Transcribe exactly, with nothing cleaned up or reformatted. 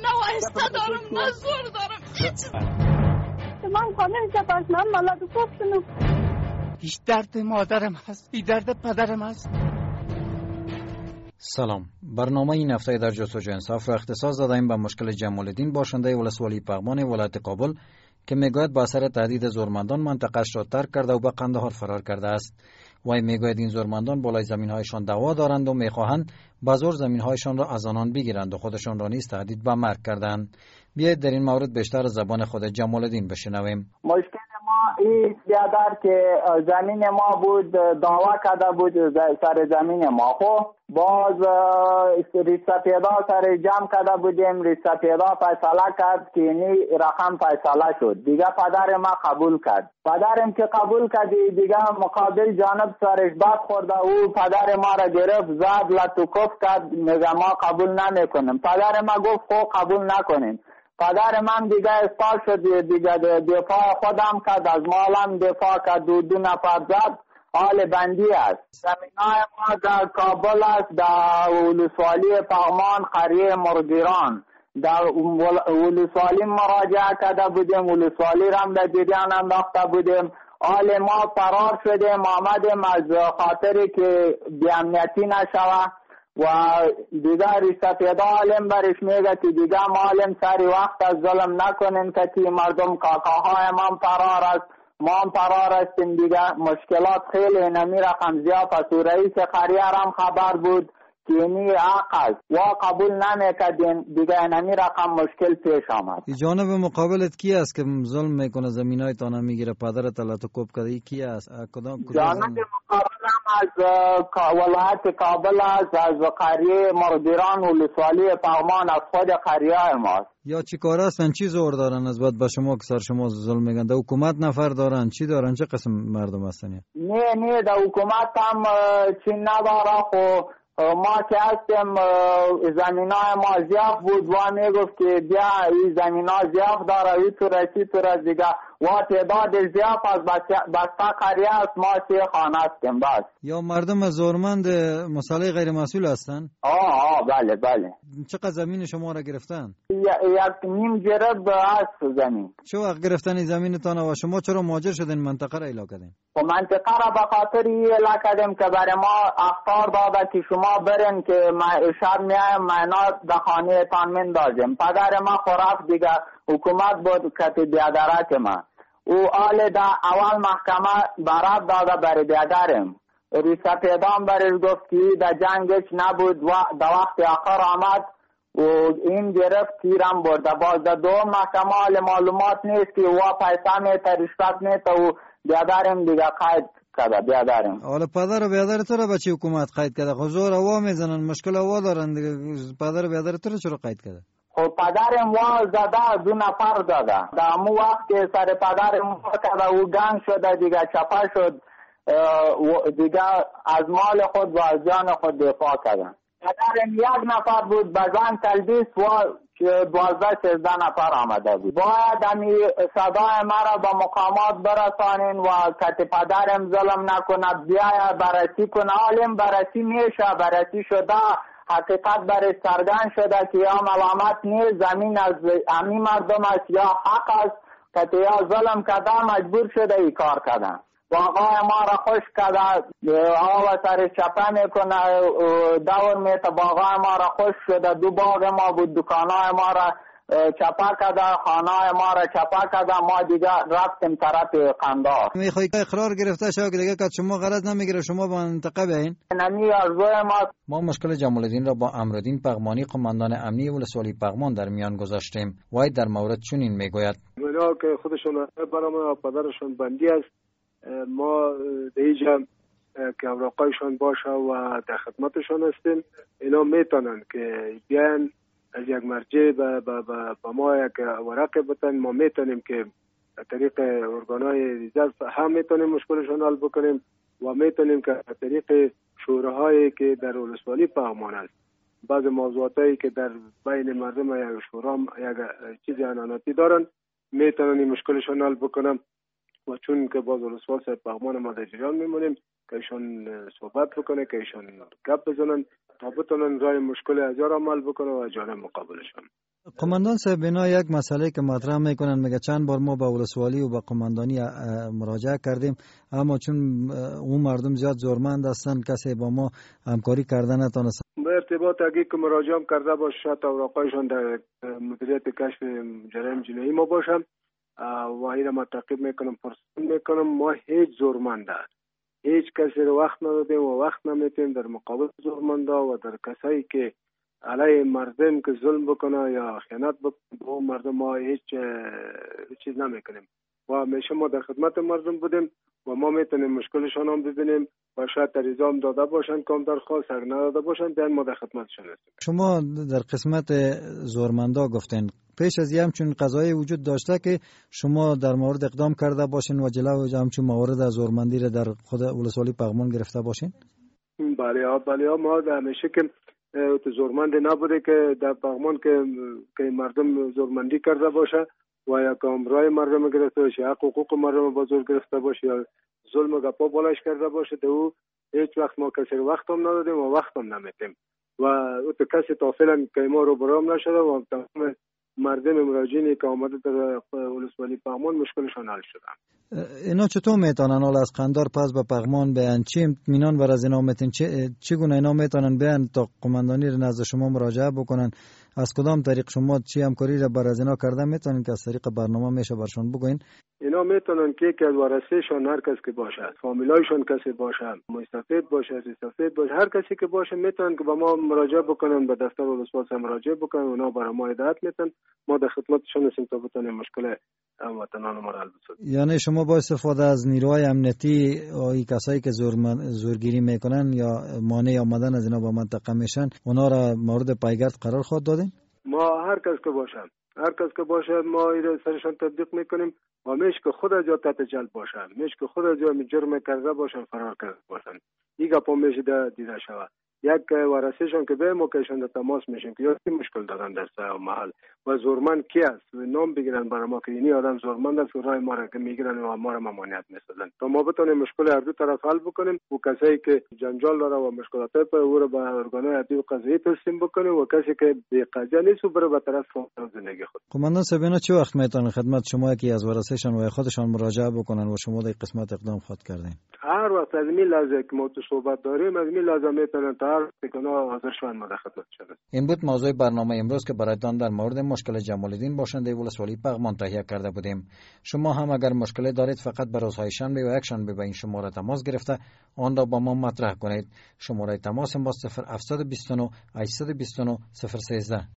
نه وایسته دارم نه زور دارم هیچ. من خانه جباش من ملاد خوب شنو. هیچ درد مادرم هست، هیچ درد پدرم هست. سلام. برنامه این هفته در جستجوی انصاف را اختصاص دادیم به مشکل جمال الدین باشنده ولسوالی پغمان ولایت کابل که میگوید با اثر تهدید زورمندان منطقه‌اش را ترک کرده و به قندهار فرار کرده است. وی میگوید این زورمندان بالای زمین‌هایشان دعوا دارند و میخواهند به زور زمین‌هایشان را از آنان بگیرند و خودشان را نیز تهدید به مرگ کردند. بیایید در این مورد بیشتر از زبان خود جمال الدین بشنویم. مشکل ما این بیادر که زمین ما بود دعوا کرده بود سر زمین ما، خب باز ریسپیدا سر جمع کرده بودیم، ریسپیدا فیصله کرد که اینی رقم فیصله شد دیگه. پدر ما قبول کرد، پدرم که قبول کرد دیگه مقابل جانب سرش باد خورده، او پدر ما را گرفت زد لطوکف کرد، میگه ما قبول نمیکنیم. پدر ما گفت خب قبول نکنیم. پدر من دیگه اسپال شد، دیگه دفاع خودم کرد، از مالم دفاع کرد، دو دو نفر زد، حال بندی است. زمینای ما در کابل است، در ولسوالی پغمان قریه مرگیران. در ولسوالی مراجعه کرده بودیم، ولسوالی رم در جریان انداخته بودیم. حال ما فرار شدیم آمدیم از خاطری که بی‌امنیتی نشوه و دیگه ریسپیدا عالم برش میگه که دیگه معلم سری وقت از ظلم نکنین که تی مردم کاکاهای ما فرار است، ما هم فرار هستیم دیگه. مشکلات خیلی نمی رقم زیاد است و رئیس قریه هم خبر بود که اینی حق است و قبول نمیکردین دیگه. نمی رقم مشکل پیش آمد. جانب مقابلت کی است که ظلم میکنه زمینای تانا میگیره پدرت لطو کوب کرده کی است؟ کدام جانب مقابل هم از ولایت کابل است، از قریه مرگیران ولسوالی پغمان، از خود قریه ماست. یا چی کار هستن؟ چی زور دارن از بعد به شما که سر شما ظلم میگن؟ در حکومت نفر دارن؟ چی دارن؟ چه قسم مردم هستن؟ نه نه در حکومت هم چی نداره. خب ما که هستیم زمینای ما زیاف بود و میگفت که بیا این زمینا زیاف داره این طور چی طور دیگه و تعداد زیاف از بسته قریه است، ما سی خانه هستیم بس. یا مردم زورمند مسئله غیر مسئول هستن؟ آه آه بله بله. چقدر زمین شما را گرفتن؟ یک نیم جرب هست زمین. چه وقت گرفتن این زمینتان و شما چرا مهاجر شدین منطقه را اعلام کردین؟ و منطقه را به خاطر اعلام کردیم که برای ما اخطار داده که شما برین که ما شب میایم معنا در خانه تان مندازیم. پدر ما خراب دیگه حکومت بود که بیادرک ما او آل دا اول محکمه برات داده برای بیادرم. ریسپیدان برش گفت که در جنگش نبود و در وقت آخر آمد و این گرفت تیرم برده. باز در دو محکمه آل معلومات نیست که و پیسه میته رشوت میته و بیادرم دیگه قید کرده بیادرم. حالا پدر و بیادر تو را به چی حکومت قید کرده؟ خزور هوا میزنن مشکل هوا دارن دیگه. پدر و بیادر تو را چرا قید کرده؟ خب پدرم وا زده، دو نفر زده. در امو وقت که سر پدرم وا کرده او گنگ شده دیگه چپه شد دیگه، از مال خود و از جان خود دفاع کردن. پدرم یک نفر بود بزن تلبیس و دوازده سیزده نفر آمده بود. باید همی صدای مرا به مقامات برسانین و که پدرم ظلم نکنه بیاید بررسی کنه. عالم بررسی میشه، بررسی شده، حقیقت برش سرگن شده که یا ملامت نیست، زمین از امی مردم است یا حق است که یا ظلم کرده مجبور شده ای کار کردن. باغای ما را خوش کرده، آوا سر چپه میکنه، دور میته باغای ما را خوش شده. دو باغ ما بود، دکانای ما را چپه کرده، خانای ما را چپه کرده. ما دیگه رفتیم طرف قندهار. میخوای اقرار گرفته شو که دیگه که شما غلط نمیگیره شما با منطقه بیاین؟ نمی ارزوی ما. ما مشکل جمال الدین را با امرالدین پغمانی قماندان امنی ولسوالی پغمان در میان گذاشتیم. وای در مورد چنین میگوید: اونا که خودشون برام پدرشون بندی است، ما دیجا که اوراقایشان باشه و در خدمتشان هستیم. اینا میتونن که بیان از یک مرجع به ما یک ورقه بتن، ما میتونیم که طریق ارگانهای ریزه هم میتونیم مشکلشان حل بکنیم و میتونیم که طریق شوراهایی که در ولسوالی پغمان است بعض موضوعاتی که در بین مردم یک شورا یک چیز اناناتی دارن میتونن این مشکلشان حل بکنم. و چون که باز ولسوال صاحب پغمان ما در جریان میمونیم که ایشان صحبت بکنه، که ایشان گپ بزنن تا بتونن رای مشکل اجار عمل بکنه و جانب مقابلشان. قماندان صاحب اینا یک مسئله که مطرح میکنن، میگه چند بار ما به ولسوالی و به قماندانی مراجعه کردیم اما چون اون مردم زیاد زورمند هستن کسی با ما همکاری کردن نتونست. به ارتباط اگه که مراجعه کرده باشه شاید اوراقایشان در مدیریت کشف جرایم جنایی ما باشم و این ما تعقیب میکنم، پرسش میکنم. ما هیچ زورمنده هیچ کسی رو وقت ندادیم و وقت نمیتیم در مقابل زورمنده و در کسایی که علیه مردم که ظلم بکنه یا خیانت بکنه با مردم ما هیچ چیز نمیکنیم و همیشه ما در خدمت مردم بودیم و ما میتونیم مشکلشان هم ببینیم و شاید در ایزام داده باشن کام درخواست اگر نداده باشن بیان ما در خدمتشان هستیم. شما در قسمت زورمندا گفتین پیش از این همچون قضایی وجود داشته که شما در مورد اقدام کرده باشین و جلوی همچون موارد زورمندی را در خود ولسوالی پغمان گرفته باشین؟ بله بله ما همیشه که زورمند نبوده که در پغمان که که مردم زورمندی کرده باشه و یا کامرای مردم گرفته باشه، حق حقوق مردم با زور گرفته باشه یا ظلم گپا بالاش کرده باشه، دو هیچ وقت ما کسی رو وقت هم ندادیم و وقت هم نمیتیم و او تو کسی تا فعلا که ما رو برام نشده و تمام مردم مراجعینی که آمده در ولسوالی پغمان مشکلشان حل شده. اینا چطور میتونن حالا از قندار پس به پغمان بیان؟ چی اطمینان بر از اینا میتون چگونه اینا میتونن بیان تا قماندانی رو نزد شما مراجعه بکنن؟ از کدام طریق شما چی همکاری را بر از اینا کرده میتونن که از طریق برنامه میشه برشون بگوین؟ اینا میتونن که که وارثهشان هر کس که باشه، فامیلایشون کسی باشه، مستفید باشه، استفید باشه، هر کسی که باشه میتونن که با ما مراجعه بکنن، به دفتر ولسوالی مراجعه بکنن، اونا برای ما هدایت میتن، ما در خدمتشون هستیم تا بتونیم مشکل هموطنان ما حل بسازیم. یعنی شما با استفاده از نیروهای امنیتی و کسایی که زور زورگیری میکنن یا مانع آمدن از اینا با منطقه میشن اونا را مورد پیگرد قرار خود دادین؟ ما هر کس که باشه هر کس که باشه ما این سرشان تطبیق میکنیم و میش که خود از جا تحت جلب باشه، میش که خود از جا جرم کرده باشن فرار کرده باشن، این گپا میشه دیده شود. یک وارثهشان که به ما کهشان در تماس میشیم که یا چی مشکل دارن در سر محل و زورمند کی است و نام بگیرن برای ما که اینی آدم زورمند است و رای ما را که میگیرن و ما را ممانعت میسازن تا ما بتونیم مشکل هر دو طرف حل بکنیم و کسایی که جنجال داره و مشکلات پر او را به ارگانهای عدلی و قضایی تسلیم بکنیم و کسی که بی قضیه نیست و بره به طرف زندگی خود. قماندان صاحب اینا چه وقت میتونن خدمت شما که از وارثهشان و خودشان مراجعه بکنن و شما در قسمت اقدام خود کردین؟ هر وقت از می لحظه که ما تو صحبت داریم از می لحظه میتونن تا هر این بود موضوع برنامه امروز که برایتان در مورد مشکل جمال الدین باشنده ولسوالی پغمان تهیه کرده بودیم. شما هم اگر مشکلی دارید فقط به روزهای شنبه و یک شنبه به این شماره تماس گرفته آن را با ما مطرح کنید. شماره تماس ما صفر هفت دو نه هشت دو نه صفر یک سه